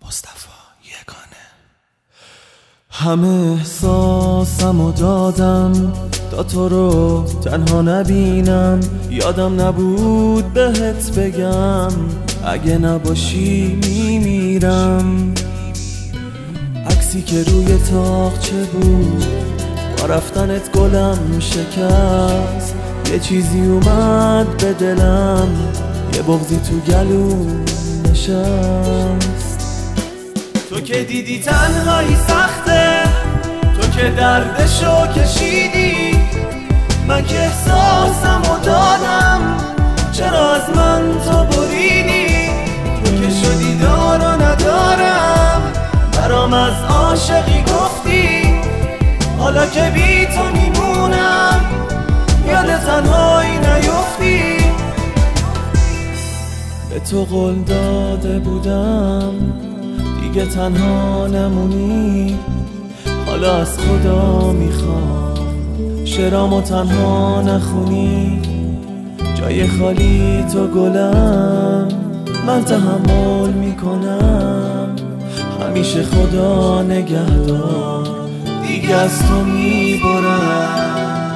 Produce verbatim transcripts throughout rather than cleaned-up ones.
مصطفی یگانه. همه احساسمو دادم تا تو رو تنها نبینم، یادم نبود بهت بگم اگه نباشی میمیرم. عکسی که روی تاقچه بود با رفتنت گلم شکست، یه چیزی اومد به دلم، یه بغضی تو گلوم نشست. تو که دیدی تنهایی سخته، تو که دردشو کشیدی، من که احساسمو دادم چرا از من تو بریدی. تو که شدی دار و ندارم، برام از عاشقی گفتی، حالا که بی تو میمونم یاد تنهایی نیفتی. به تو قول داده بودم دیگه تنها نمونی، حالا از خدا میخوام شعرامو تنها نخونی. جای خالی تو گلم، من تحمل میکنم، همیشه خدا نگهدار دیگه از تو میبرم.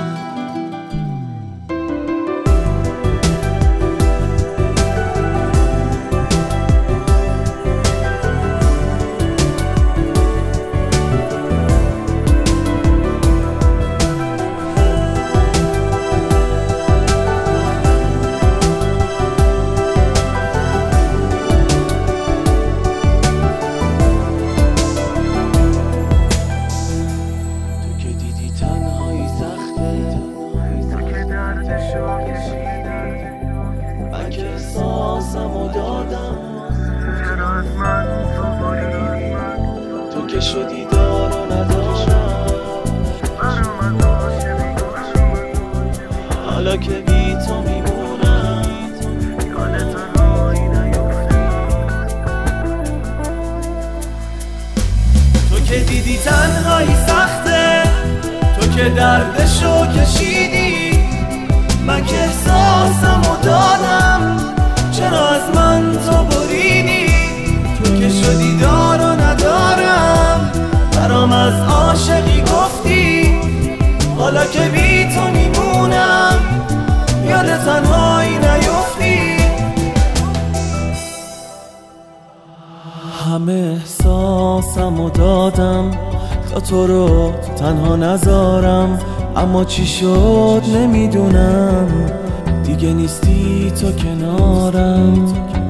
من که احساسمو دادم چرا از من تو بریدی. تو که شدی دار و ندارم، برام از عاشقی گفتی، حالا که بی تو میمونم یاد تنهایی نیفتی. تو که دیدی تنهایی سخته، تو که دردشو کشیدی، من که احساسمو دادم چرا از من تو بریدی. تو که شدی دار و ندارم، برام از عاشقی گفتی، حالا که بی تو میمونم یاد تنهایی نیفتی. همه احساسمو دادم تا تو رو تنها نذارم، اما چی شد نمیدونم، دیگه نیستی تو کنارم.